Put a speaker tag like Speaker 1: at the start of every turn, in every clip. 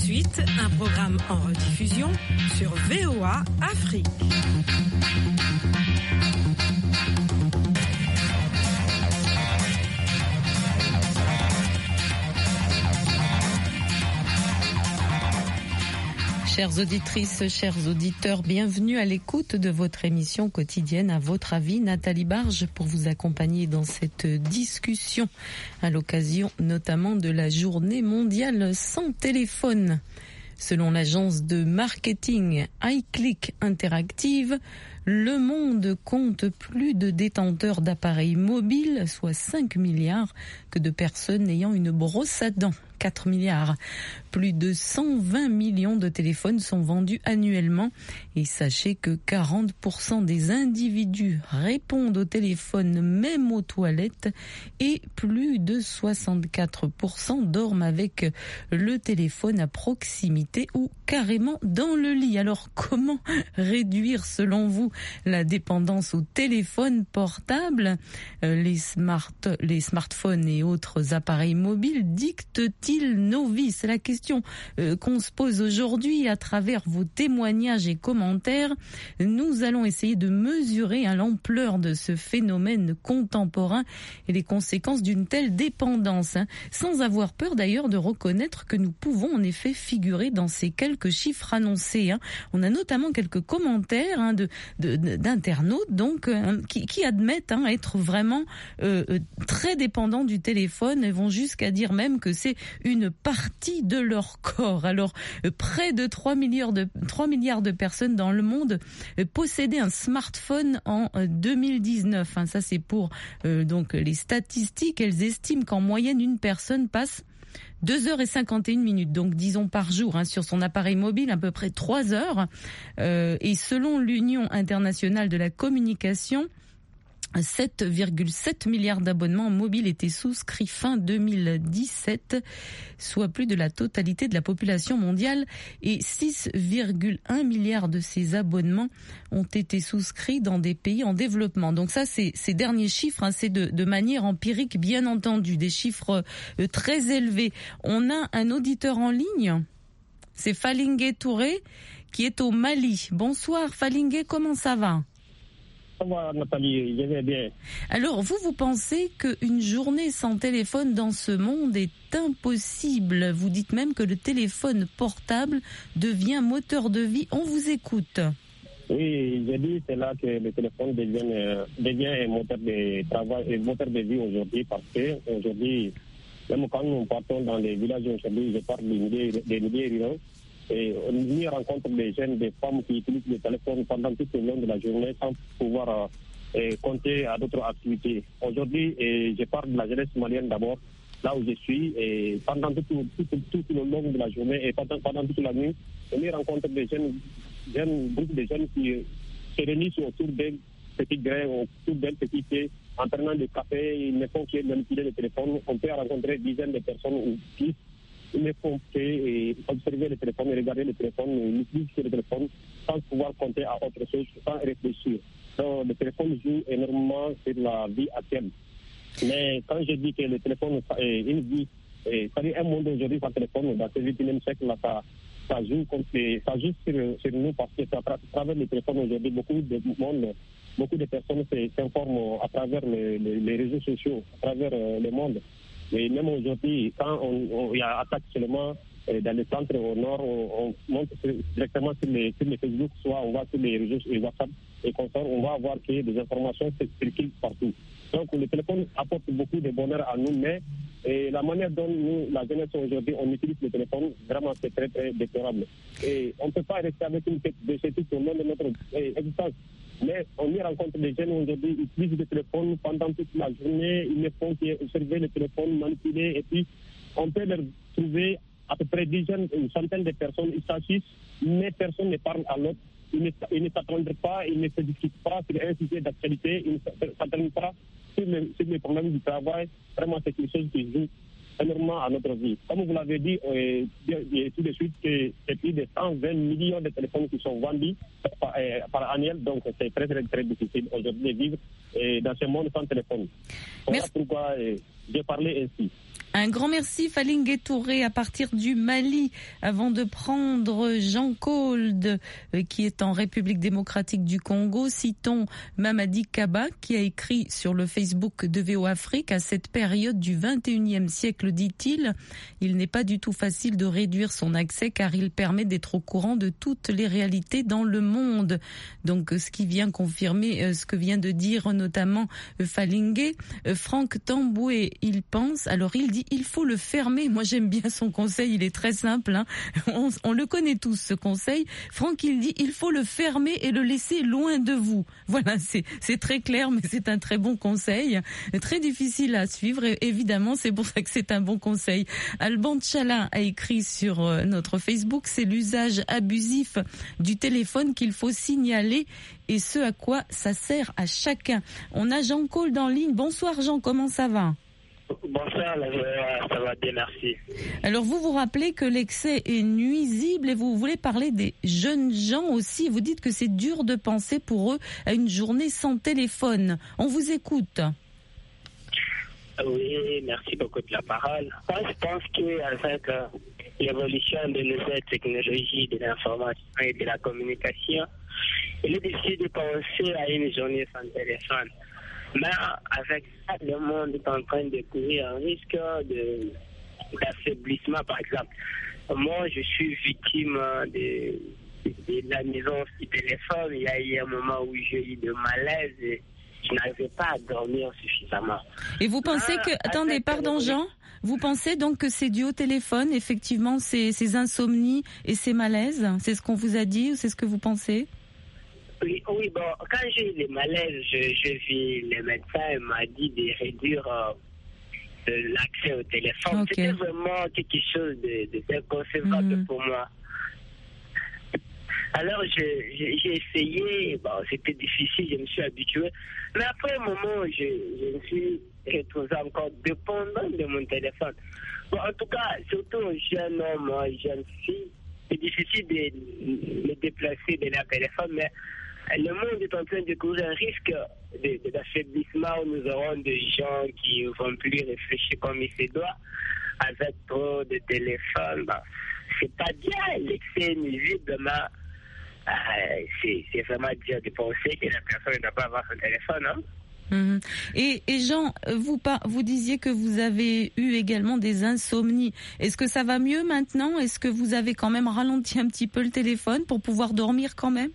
Speaker 1: suite, un programme en rediffusion sur VOA Afrique. Chères auditrices, chers auditeurs, bienvenue à l'écoute de votre émission quotidienne À votre avis, Nathalie Barge, pour vous accompagner dans cette discussion à l'occasion notamment de la journée mondiale sans téléphone. Selon l'agence de marketing iClick Interactive, le monde compte plus de détenteurs d'appareils mobiles, soit 5 milliards, que de personnes ayant une brosse à dents. 4 milliards. Plus de 120 millions de téléphones sont vendus annuellement et sachez que 40% des individus répondent au téléphone même aux toilettes et plus de 64% dorment avec le téléphone à proximité ou carrément dans le lit. Alors comment réduire selon vous la dépendance au téléphone portable ? Les smartphones et autres appareils mobiles dictent-ils nos vies ? C'est la question qu'on se pose aujourd'hui à travers vos témoignages et commentaires. Nous allons essayer de mesurer l'ampleur de ce phénomène contemporain et les conséquences d'une telle dépendance, sans avoir peur d'ailleurs de reconnaître que nous pouvons en effet figurer dans ces quelques chiffres annoncés. On a notamment quelques commentaires d'internautes donc qui admettent être vraiment très dépendants du téléphone et vont jusqu'à dire même que c'est une partie de leur corps. Alors, près de 3 milliards de personnes dans le monde possédaient un smartphone en 2019. Ça, c'est pour donc les statistiques. Elles estiment qu'en moyenne, une personne passe 2h51, donc disons par jour, sur son appareil mobile, à peu près 3 heures. Et selon l'Union internationale de la communication, 7,7 milliards d'abonnements mobiles étaient souscrits fin 2017, soit plus de la totalité de la population mondiale, et 6,1 milliards de ces abonnements ont été souscrits dans des pays en développement. Donc ça, c'est ces derniers chiffres, c'est de manière empirique, bien entendu, des chiffres très élevés. On a un auditeur en ligne, c'est Falingué Touré, qui est au Mali. Bonsoir Falingué, comment ça va ?
Speaker 2: Nathalie, je vais bien.
Speaker 1: Alors, vous pensez qu'une journée sans téléphone dans ce monde est impossible. Vous dites même que le téléphone portable devient moteur de vie. On vous écoute.
Speaker 2: Oui, j'ai dit c'est là que le téléphone devient un moteur de travail et moteur de vie aujourd'hui, parce que aujourd'hui, même quand nous partons dans les villages aujourd'hui, je parle des milliers ruraux, et on y rencontre des jeunes, des femmes qui utilisent le téléphone pendant tout le long de la journée sans pouvoir compter à d'autres activités. Aujourd'hui, je parle de la jeunesse malienne d'abord, là où je suis, et pendant tout le long de la journée et pendant toute la nuit, on y rencontre des groupes de jeunes qui se réunissent autour d'un petit grain, autour d'un petit thé, en prenant du café, ils ne font que manipuler le téléphone. On peut rencontrer dizaines de personnes ou plus. Ils ne font que observer le téléphone, regarder le téléphone, ils utilisent le téléphone sans pouvoir compter à autre chose, sans réfléchir. Donc le téléphone joue énormément sur la vie actuelle. Mais quand je dis que le téléphone est une vie, c'est-à-dire un monde aujourd'hui sans téléphone, dans ce 21e siècle, là, ça joue sur nous, parce que à travers le téléphone aujourd'hui, beaucoup de personnes s'informent à travers les réseaux sociaux, à travers le monde. Mais même aujourd'hui, quand il y a attaque seulement dans le centre au nord, on monte directement sur les Facebook, soit on va sur les réseaux et WhatsApp et consorts, on va voir que des informations circulent partout. Donc le téléphone apporte beaucoup de bonheur à nous, mais la manière dont nous, la jeunesse aujourd'hui, on utilise le téléphone, vraiment c'est très très déplorable. Et on ne peut pas rester avec une tête de ce type au long de notre existence. Mais on y rencontre des jeunes aujourd'hui, ils utilisent le téléphone pendant toute la journée, ils ne font qu'observer le téléphone, manipuler, et puis on peut leur trouver à peu près une centaine de personnes, ils s'assisent, mais personne ne parle à l'autre, ils ne s'attendent pas, ils ne se discutent pas sur un sujet d'actualité, ils ne s'attendent pas sur les problèmes du travail. Vraiment, c'est quelque chose qui joue énormément à notre vie. Comme vous l'avez dit, tout de suite, que c'est plus de 120 millions de téléphones qui sont vendus par annuel, donc c'est très très très difficile aujourd'hui de vivre dans ce monde sans téléphone. Voilà pourquoi j'ai parlé ainsi.
Speaker 1: Un grand merci Falingue Touré à partir du Mali. Avant de prendre Jean Kolde qui est en République démocratique du Congo, citons Mamadi Kaba qui a écrit sur le Facebook de VO Afrique: à cette période du 21e siècle, dit-il, il n'est pas du tout facile de réduire son accès car il permet d'être au courant de toutes les réalités dans le monde. Donc ce qui vient confirmer ce que vient de dire notamment Falingue. Franck Tamboué, il dit il faut le fermer. Moi j'aime bien son conseil, il est très simple, hein. On le connaît tous ce conseil. Franck, il dit il faut le fermer et le laisser loin de vous. Voilà, c'est très clair, mais c'est un très bon conseil, très difficile à suivre et évidemment c'est pour ça que c'est un bon conseil. Alban Tchala a écrit sur notre Facebook: c'est l'usage abusif du téléphone qu'il faut signaler et ce à quoi ça sert à chacun. On a Jean Kolde en ligne. Bonsoir Jean, comment ça va?
Speaker 3: Bonsoir, ça va bien, merci.
Speaker 1: Alors vous rappelez que l'excès est nuisible et vous voulez parler des jeunes gens aussi. Vous dites que c'est dur de penser pour eux à une journée sans téléphone. On vous écoute.
Speaker 3: Oui, merci beaucoup de la parole. Moi, je pense qu'avec l'évolution de nouvelles technologies, de l'information et de la communication, il est difficile de penser à une journée sans téléphone. Mais avec ça, le monde est en train de courir un risque d'affaiblissement, par exemple. Moi, je suis victime de la nuisance du téléphone. Il y a eu un moment où j'ai eu de malaise et je n'arrivais pas à dormir suffisamment.
Speaker 1: Et vous pensez que... Attendez, pardon Jean, vous pensez donc que c'est dû au téléphone, effectivement, ces insomnies et ces malaises? C'est ce qu'on vous a dit ou c'est ce que vous pensez?
Speaker 3: Oui, bon, quand j'ai eu des malaises, je vis les médecins, ils m'ont dit de réduire l'accès au téléphone. Okay. C'était vraiment quelque chose d'inconcevable pour moi. Alors, j'ai essayé, bon, c'était difficile, je me suis habitué. Mais après un moment, je me suis retrouvé encore dépendant de mon téléphone. Bon, en tout cas, surtout un jeune homme, une jeune fille, c'est difficile de me déplacer de leur téléphone, mais le monde est en train de courir un risque d'affaiblissement où nous aurons des gens qui ne vont plus réfléchir comme il se doit, avec trop de téléphones. Bon, c'est pas bien, l'excès nuisible, mais c'est vraiment dur de penser que la personne ne doit pas avoir son téléphone. Hein?
Speaker 1: Mmh. Et Jean, vous disiez que vous avez eu également des insomnies. Est-ce que ça va mieux maintenant? Est-ce que vous avez quand même ralenti un petit peu le téléphone pour pouvoir dormir quand même?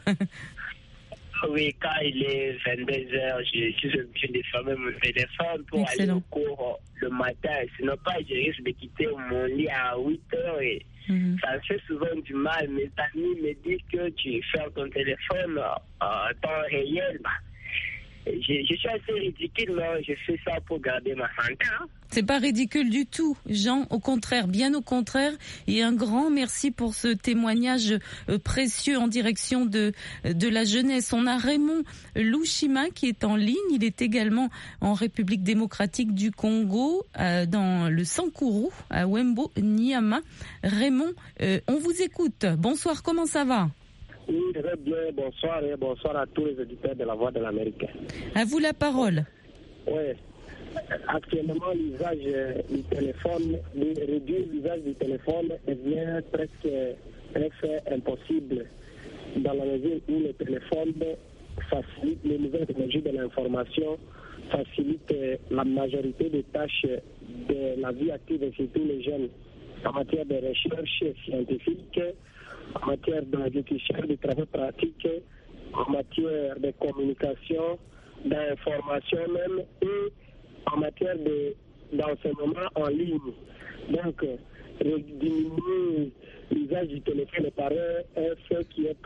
Speaker 3: Oui, quand il est 22h, je suis obligé de fermer mon téléphone pour aller au cours le matin. Sinon pas, je risque de quitter mon lit à 8h et ça me fait souvent du mal. Mes amis me disent que tu fermes ton téléphone en temps réel. Je suis assez ridicule, mais je fais ça pour garder ma santé. Hein.
Speaker 1: C'est pas ridicule du tout, Jean. Au contraire, bien au contraire. Et un grand merci pour ce témoignage précieux en direction de la jeunesse. On a Raymond Louchima qui est en ligne. Il est également en République démocratique du Congo, dans le Sankourou, à Wembo, Niama. Raymond, on vous écoute. Bonsoir, comment ça va?
Speaker 2: Oui, très bien, bonsoir et bonsoir à tous les auditeurs de la Voix de l'Amérique.
Speaker 1: À vous la parole.
Speaker 2: Oui, actuellement l'usage du téléphone, réduire l'usage du téléphone devient presque impossible dans la mesure où le téléphone facilite les nouvelles technologies de l'information, facilite la majorité des tâches de la vie active et surtout les jeunes en matière de recherche scientifique, en matière d'exécution de travaux pratiques, en matière de communication, d'information même, et en matière d'enseignement en ligne. Donc, diminuer l'usage du téléphone paraît un fait qui est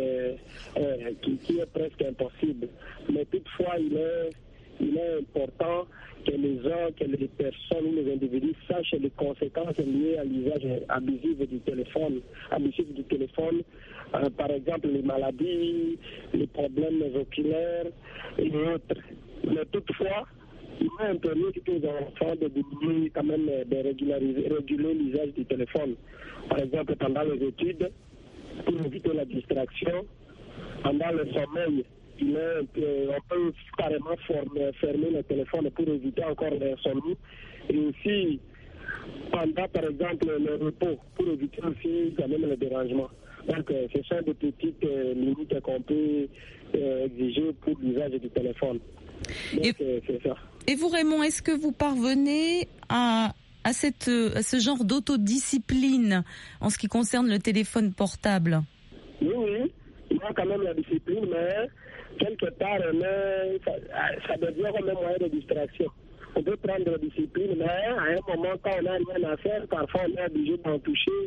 Speaker 2: presque impossible. Mais toutefois, il est important que les personnes ou les individus sachent les conséquences liées à l'usage abusif du téléphone. Par exemple, les maladies, les problèmes oculaires et autres. Mais toutefois, il est interdit aux enfants de diminuer quand même, de réguler l'usage du téléphone. Par exemple, pendant les études, pour éviter la distraction, pendant le sommeil,
Speaker 3: on peut carrément fermer le téléphone pour éviter encore l'insomnie. Et aussi, pendant par exemple le repos, pour éviter aussi quand même le dérangement. Donc, ce sont des petites limites qu'on peut exiger pour l'usage du téléphone. Donc, c'est ça.
Speaker 1: Et vous, Raymond, est-ce que vous parvenez à ce genre d'autodiscipline en ce qui concerne le téléphone portable?
Speaker 3: Oui, il y a quand même la discipline, mais quelque part, ça devient comme un moyen de distraction. On peut prendre la discipline, mais à un moment, quand on n'a rien à faire, parfois on est obligé d'en toucher,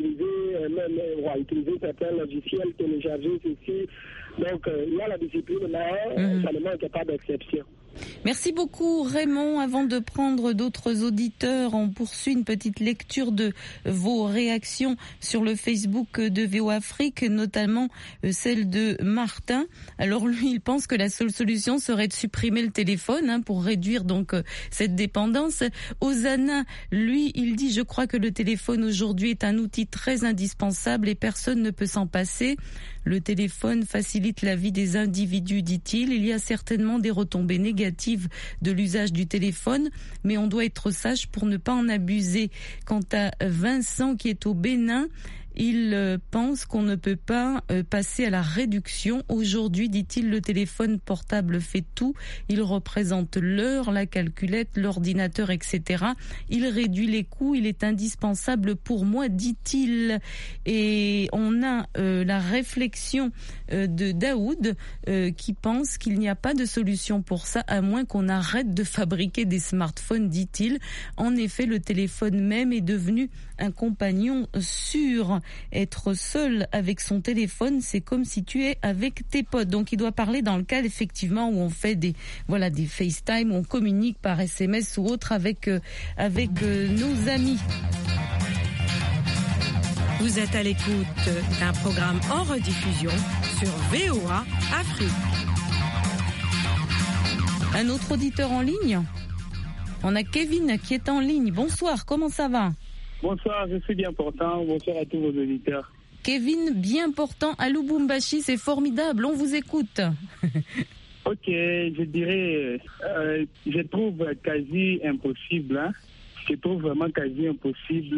Speaker 3: utiliser certains logiciels, télécharger ceci. Donc, il y a la discipline, mais ça ne manque pas d'exception.
Speaker 1: Merci beaucoup Raymond. Avant de prendre d'autres auditeurs, on poursuit une petite lecture de vos réactions sur le Facebook de VO Afrique, notamment celle de Martin. Alors lui, il pense que la seule solution serait de supprimer le téléphone pour réduire donc cette dépendance. Osana, lui, il dit « Je crois que le téléphone aujourd'hui est un outil très indispensable et personne ne peut s'en passer. Le téléphone facilite la vie des individus, dit-il. Il y a certainement des retombées négatives de l'usage du téléphone, mais on doit être sage pour ne pas en abuser. » Quant à Vincent qui est au Bénin, il pense qu'on ne peut pas passer à la réduction. Aujourd'hui, dit-il, le téléphone portable fait tout. Il représente l'heure, la calculette, l'ordinateur, etc. Il réduit les coûts. Il est indispensable pour moi, dit-il. Et on a la réflexion de Daoud qui pense qu'il n'y a pas de solution pour ça, à moins qu'on arrête de fabriquer des smartphones, dit-il. En effet, le téléphone même est devenu un compagnon sûr. Être seul avec son téléphone, c'est comme si tu es avec tes potes. Donc il doit parler dans le cas effectivement où on fait des FaceTime, où on communique par SMS ou autre avec nos amis.
Speaker 4: Vous êtes à l'écoute d'un programme en rediffusion sur VOA Afrique.
Speaker 1: Un autre auditeur en ligne. On a Kevin qui est en ligne. Bonsoir, comment ça va?
Speaker 5: Bonsoir, je suis bien portant. Bonsoir à tous vos auditeurs.
Speaker 1: Kevin, bien portant à Lubumbashi, c'est formidable, on vous écoute.
Speaker 5: Ok, je dirais, je trouve quasi impossible, je trouve vraiment quasi impossible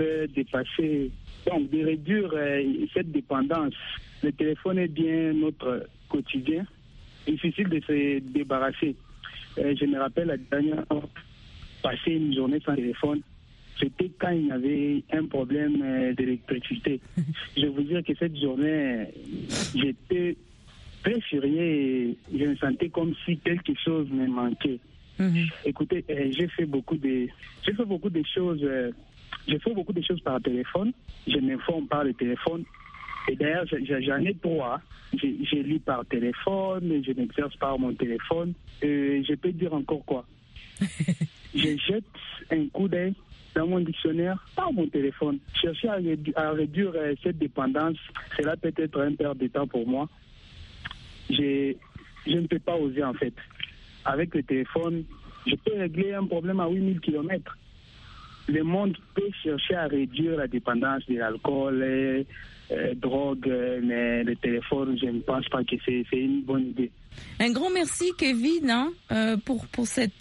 Speaker 5: de réduire cette dépendance. Le téléphone est bien notre quotidien, difficile de se débarrasser. Je me rappelle la dernière fois, passer une journée sans téléphone, c'était quand il y avait un problème d'électricité. Je vous dire que cette journée, j'étais très furieux et je me sentais comme si quelque chose me manquait. Écoutez, j'ai fait beaucoup de choses. Je fais beaucoup de choses par téléphone. Je m'informe par le téléphone. Et d'ailleurs, j'en ai 3. Je lis par téléphone, je m'exerce par mon téléphone. Je peux dire encore quoi. Je jette un coup d'œil dans mon dictionnaire par mon téléphone. Chercher à réduire cette dépendance, cela peut être un perte de temps pour moi. Je ne peux pas oser en fait. Avec le téléphone, je peux régler un problème à 8000 km. Le monde peut chercher à réduire la dépendance de l'alcool, drogue, mais le téléphone, je ne pense pas que c'est une bonne idée.
Speaker 1: Un grand merci Kevin pour cette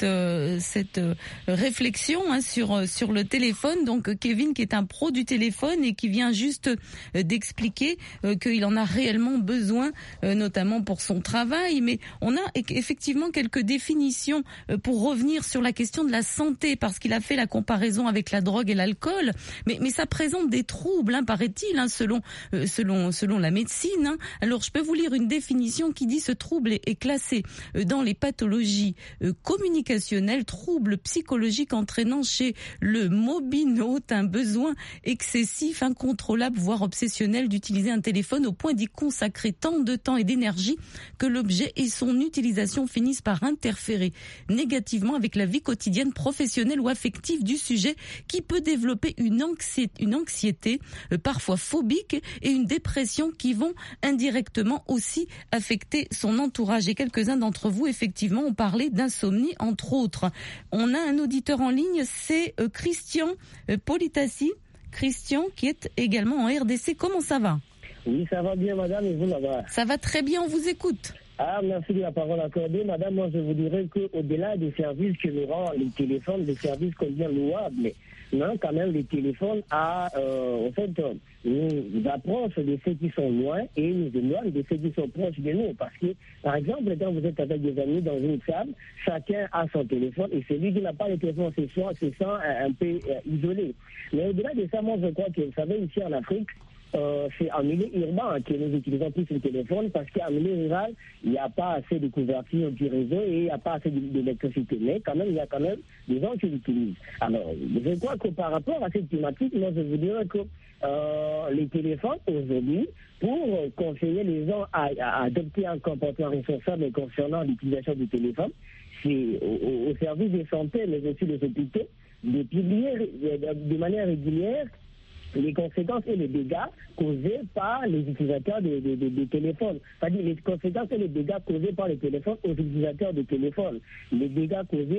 Speaker 1: réflexion sur le téléphone. Donc Kevin qui est un pro du téléphone et qui vient juste d'expliquer qu'il en a réellement besoin, notamment pour son travail. Mais on a effectivement quelques définitions pour revenir sur la question de la santé, parce qu'il a fait la comparaison avec la drogue et l'alcool. Mais ça présente des troubles, paraît-il, selon la médecine. Alors je peux vous lire une définition qui dit: ce trouble est classé dans les pathologies communicationnelles, troubles psychologiques entraînant chez le mobinote un besoin excessif, incontrôlable, voire obsessionnel d'utiliser un téléphone au point d'y consacrer tant de temps et d'énergie que l'objet et son utilisation finissent par interférer négativement avec la vie quotidienne, professionnelle ou affective du sujet, qui peut développer une anxiété parfois phobique et une dépression qui vont indirectement aussi affecter son entourage. Et quelques-uns d'entre vous, effectivement, ont parlé d'insomnie, entre autres. On a un auditeur en ligne, c'est Christian Politassi. Christian, qui est également en RDC. Comment ça va?
Speaker 2: Oui, ça va bien, madame, et vous là-bas?
Speaker 1: Ça va très bien, on vous écoute.
Speaker 2: Merci de la parole accordée. Madame, moi je vous dirais qu'au-delà des services que nous rend les téléphones, des services combien louables, mais non, quand même, les téléphones nous approchent de ceux qui sont loin et nous éloignent de ceux qui sont proches de nous. Parce que, par exemple, quand vous êtes avec des amis dans une salle, chacun a son téléphone et celui qui n'a pas le téléphone se sent un peu isolé. Mais au-delà de ça, moi je crois que, vous savez, ici en Afrique, c'est en milieu urbain que nous utilisons plus le téléphone parce qu'en milieu rural, il n'y a pas assez de couverture du réseau et il n'y a pas assez d'électricité. Mais quand même, il y a quand même des gens qui l'utilisent. Alors, je crois que par rapport à cette thématique, moi, je vous dirais que les téléphones, aujourd'hui, pour conseiller les gens à adopter un comportement responsable concernant l'utilisation du téléphone, c'est au service de santé, mais aussi des hôpitaux, de publier de manière régulière les conséquences et les dégâts causés par les utilisateurs des téléphones. C'est-à-dire les conséquences et les dégâts causés par les téléphones aux utilisateurs de téléphones. Les dégâts causés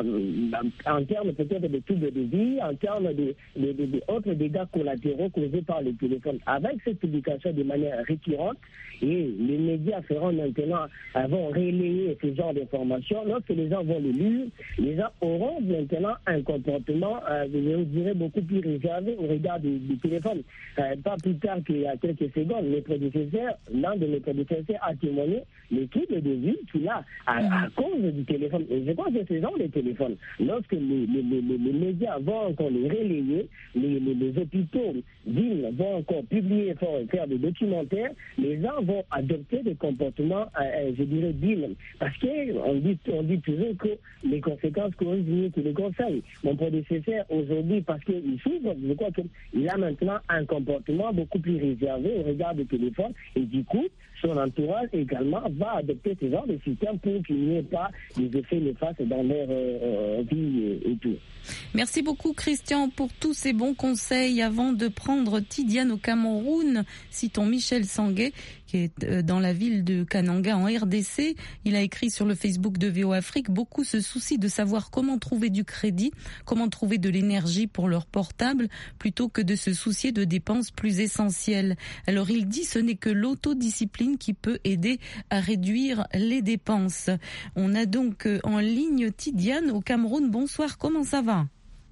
Speaker 2: en termes peut-être de troubles de vie, en termes d'autres dégâts collatéraux causés par les téléphones. Avec cette publication de manière récurrente, et les médias vont relayer ce genre d'informations. Lorsque les gens vont le lire, les gens auront maintenant un comportement, je dirais, beaucoup plus réservé au regard du téléphone. Pas plus tard qu'il y a quelques secondes, l'un de mes prédécesseurs a témoigné les troubles de vie qu'il a à cause du téléphone. Et je crois que ce genre de téléphone, lorsque les médias vont encore les relayer, les hôpitaux, villes vont encore publier, faire des documentaires, les gens vont adopter des comportements, je dirais, dignes. Parce qu'on dit toujours que les conséquences corrigent mieux que les conseils. Mon prédécesseur, aujourd'hui, parce qu'il souffre, je crois qu'il a maintenant un comportement beaucoup plus réservé au regard du téléphone et du coup, son entourage également va adopter ce genre de système pour qu'il n'y ait pas des effets néfastes dans leur vie et tout.
Speaker 1: Merci beaucoup Christian pour tous ces bons conseils. Avant de prendre Tidiane au Cameroun, citons Michel Sanguet qui est dans la ville de Kananga en RDC. Il a écrit sur le Facebook de VO Afrique, beaucoup se soucient de savoir comment trouver du crédit, comment trouver de l'énergie pour leur portable, plutôt que de se soucier de dépenses plus essentielles. Alors il dit ce n'est que l'autodiscipline qui peut aider à réduire les dépenses. On a donc en ligne Tidiane au Cameroun. Bonsoir, comment ça va ?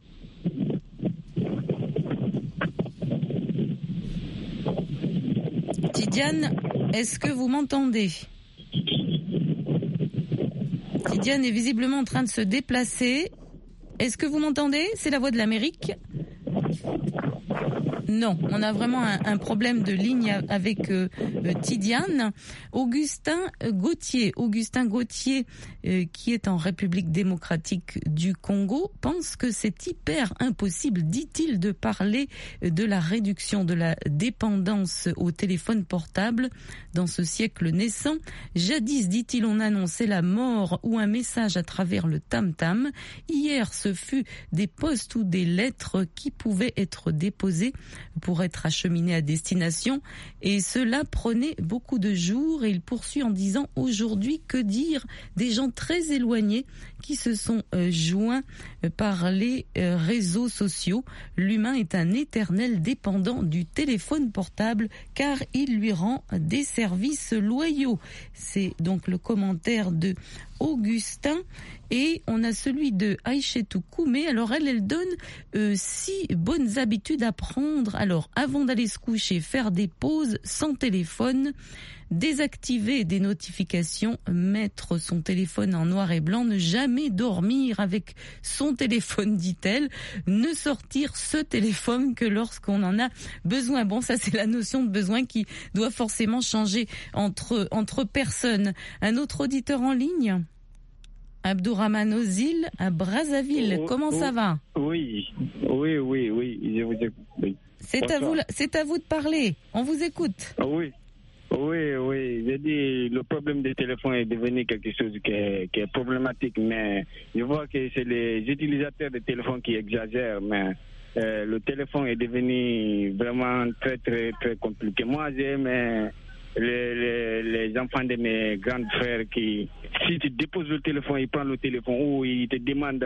Speaker 1: Tidiane, est-ce que vous m'entendez ? Tidiane est visiblement en train de se déplacer. Est-ce que vous m'entendez ? C'est la voix de l'Amérique. Non, on a vraiment un problème de ligne avec Tidiane. Augustin Gauthier, qui est en République démocratique du Congo, pense que c'est hyper impossible, dit-il, de parler de la réduction de la dépendance au téléphone portable dans ce siècle naissant. Jadis, dit-il, on annonçait la mort ou un message à travers le tam-tam. Hier, ce fut des postes ou des lettres qui pouvaient être déposées pour être acheminé à destination et cela prenait beaucoup de jours. Et il poursuit en disant aujourd'hui, que dire des gens très éloignés qui se sont joints par les réseaux sociaux. L'humain est un éternel dépendant du téléphone portable car il lui rend des services loyaux. C'est donc le commentaire de Augustin. Et on a celui de Aïchetou Koumé. Alors elle donne 6 bonnes habitudes à prendre. Alors avant d'aller se coucher, faire des pauses sans téléphone, désactiver des notifications, mettre son téléphone en noir et blanc, ne jamais dormir avec son téléphone, dit-elle, ne sortir ce téléphone que lorsqu'on en a besoin. Bon, ça c'est la notion de besoin qui doit forcément changer entre personnes. Un autre auditeur en ligne ? Abdourahmane Ozil à Brazzaville. Comment ça va ?
Speaker 6: Oui, je vous écoute. Oui.
Speaker 1: C'est à vous de parler. On vous écoute.
Speaker 6: Oui. J'ai dit le problème des téléphones est devenu quelque chose qui est problématique, mais je vois que c'est les utilisateurs de téléphones qui exagèrent, mais le téléphone est devenu vraiment très très très compliqué. Moi j'aime les enfants de mes grands frères qui, si tu déposes le téléphone, ils prennent le téléphone ou ils te demandent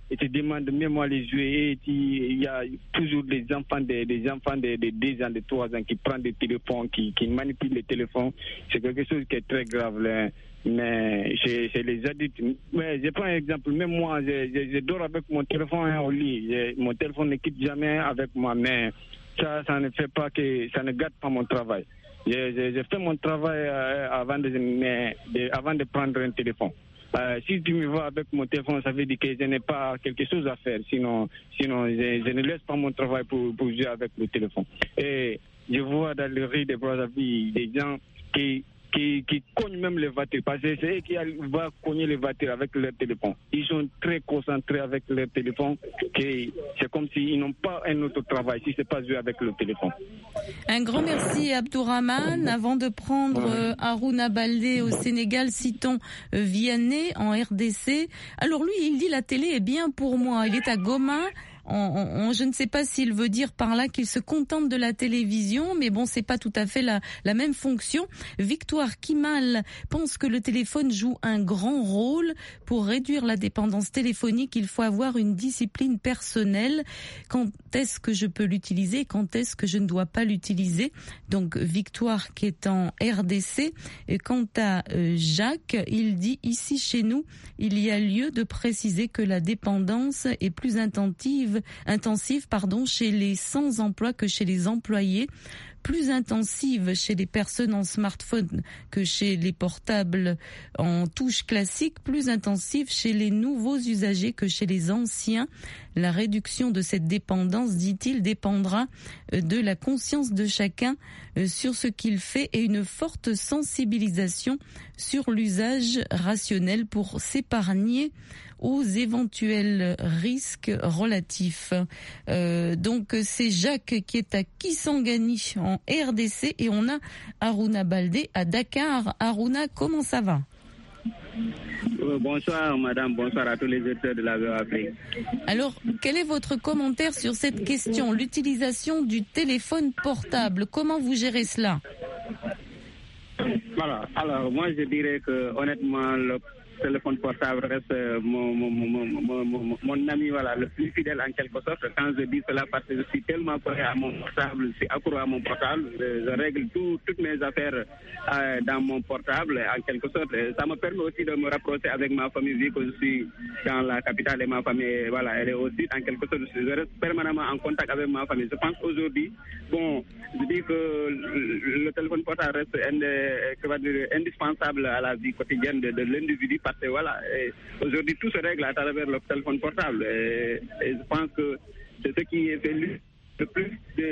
Speaker 6: et te demandent même à les jouer. Et il y a toujours des enfants de 2 ans, de 3 ans qui prennent des téléphones, qui manipulent les téléphones. C'est quelque chose qui est très grave là. Mais chez les adultes, mais je prends un exemple, même moi, je dors avec mon téléphone au lit. Mon téléphone ne quitte jamais avec moi, mais ça ne fait pas que ça ne gâte pas mon travail. Je fais mon travail avant de prendre un téléphone. Si tu me vois avec mon téléphone, ça veut dire que je n'ai pas quelque chose à faire. Sinon je ne laisse pas mon travail pour jouer avec le téléphone. Et je vois dans le rue des Brazzaville des gens qui cognent même les voitures, parce que c'est eux qui vont cogner les voitures avec leur téléphone. Ils sont très concentrés avec leur téléphone, c'est comme s'ils n'ont pas un autre travail si c'est pas jouer avec le téléphone.
Speaker 1: Un grand merci Abdourahmane. Avant de prendre Harouna Baldé au Sénégal, citons Vianney en RDC. Alors lui, il dit la télé est bien pour moi. Il est à Goma. Je ne sais pas s'il veut dire par là qu'il se contente de la télévision, mais bon, c'est pas tout à fait la même fonction. Victoire Kimal pense que le téléphone joue un grand rôle. Pour réduire la dépendance téléphonique, il faut avoir une discipline personnelle. Quand est-ce que je peux l'utiliser? Quand est-ce que je ne dois pas l'utiliser? Donc, Victoire qui est en RDC. Et quant à Jacques, il dit ici chez nous, il y a lieu de préciser que la dépendance est plus intensive chez les sans-emploi que chez les employés, plus intensive chez les personnes en smartphone que chez les portables en touche classique, plus intensive chez les nouveaux usagers que chez les anciens. La réduction de cette dépendance, dit-il, dépendra de la conscience de chacun sur ce qu'il fait et une forte sensibilisation sur l'usage rationnel pour s'épargner aux éventuels risques relatifs. Donc c'est Jacques qui est à Kisangani en RDC et on a Harouna Baldé à Dakar. Harouna, comment ça va?
Speaker 7: Bonsoir madame, bonsoir à tous les auditeurs de la VOA Afrique.
Speaker 1: Alors, quel est votre commentaire sur cette question, l'utilisation du téléphone portable? Comment vous gérez cela?
Speaker 7: Voilà, alors moi je dirais que honnêtement le téléphone portable reste mon ami, voilà, le plus fidèle en quelque sorte. Quand je dis cela, parce que je suis tellement collé à mon portable, je suis accro à mon portable, je règle toutes mes affaires dans mon portable en quelque sorte. Ça me permet aussi de me rapprocher avec ma famille, vu que je suis dans la capitale et ma famille, voilà, elle est aussi en quelque sorte. Je reste permanemment en contact avec ma famille. Je pense qu'aujourd'hui, bon, je dis que le téléphone portable reste indispensable à la vie quotidienne de l'individu. Parce que voilà, aujourd'hui tout se règle à travers le téléphone portable. Et je pense que c'est ce qui fait le plus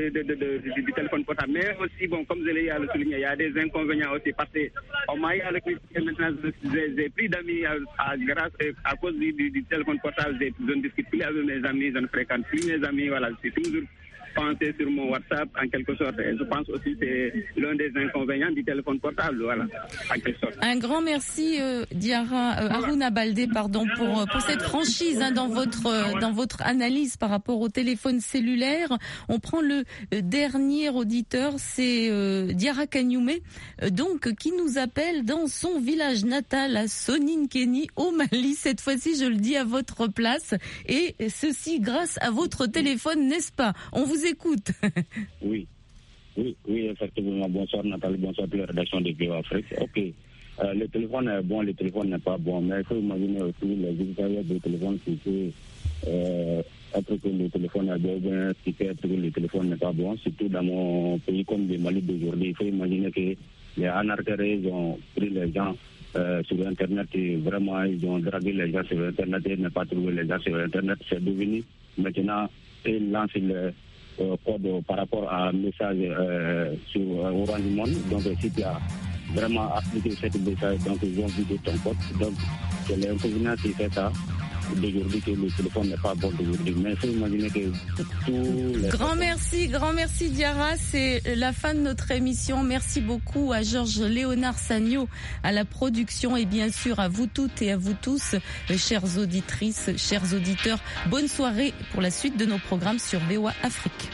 Speaker 7: du téléphone portable. Mais aussi, bon, comme je l'ai souligné, il y a des inconvénients aussi. Parce qu'on m'a eu avec maintenant, j'ai pris d'amis grâce à cause du téléphone portable. Je ne discute plus avec mes amis, je ne fréquente plus mes amis. Voilà, je suis toujours penser sur mon WhatsApp en quelque sorte. Et je pense aussi que c'est l'un des inconvénients du téléphone portable, voilà, en quelque sorte.
Speaker 1: Un grand merci Harouna Baldé, pardon, pour cette franchise dans votre analyse par rapport au téléphone cellulaire. On prend le dernier auditeur, c'est Diarra Kagnoumé, donc qui nous appelle dans son village natal à Soninkéni au Mali. Cette fois-ci, je le dis à votre place, et ceci grâce à votre téléphone, n'est-ce pas? On vous écoute.
Speaker 2: Oui, effectivement. Bonsoir Nathalie, bonsoir toute la rédaction de VOA Afrique. Ok, le téléphone est bon, le téléphone n'est pas bon, mais il faut imaginer aussi les utilisateurs de téléphone qui peut être que le téléphone est bon, bien, qui peut être que le téléphone n'est pas bon, surtout dans mon pays comme le Mali d'aujourd'hui. Il faut imaginer que les anarchistes ont pris les gens sur Internet et vraiment ils ont dragué les gens sur Internet et n'ont pas trouvé les gens sur Internet. C'est devenu maintenant, ils lancent le code par rapport à un message sur Orange Monde. Donc si tu as vraiment appliqué cette message, donc ils ont vidé ton code. Donc c'est l'inconvénient qui fait ça d'aujourd'hui, que le téléphone n'est pas bon d'aujourd'hui. Mais il faut imaginer que tous les...
Speaker 1: Grand merci Diarra, c'est la fin de notre émission. Merci beaucoup à Georges Léonard Sagno à la production et bien sûr à vous toutes et à vous tous, chères auditrices, chers auditeurs. Bonne soirée pour la suite de nos programmes sur VOA Afrique.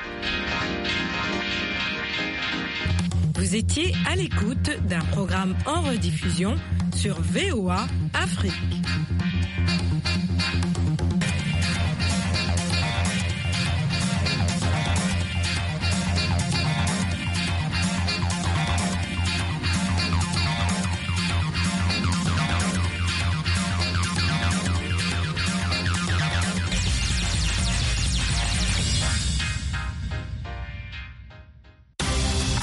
Speaker 4: Vous étiez à l'écoute d'un programme en rediffusion sur VOA Afrique.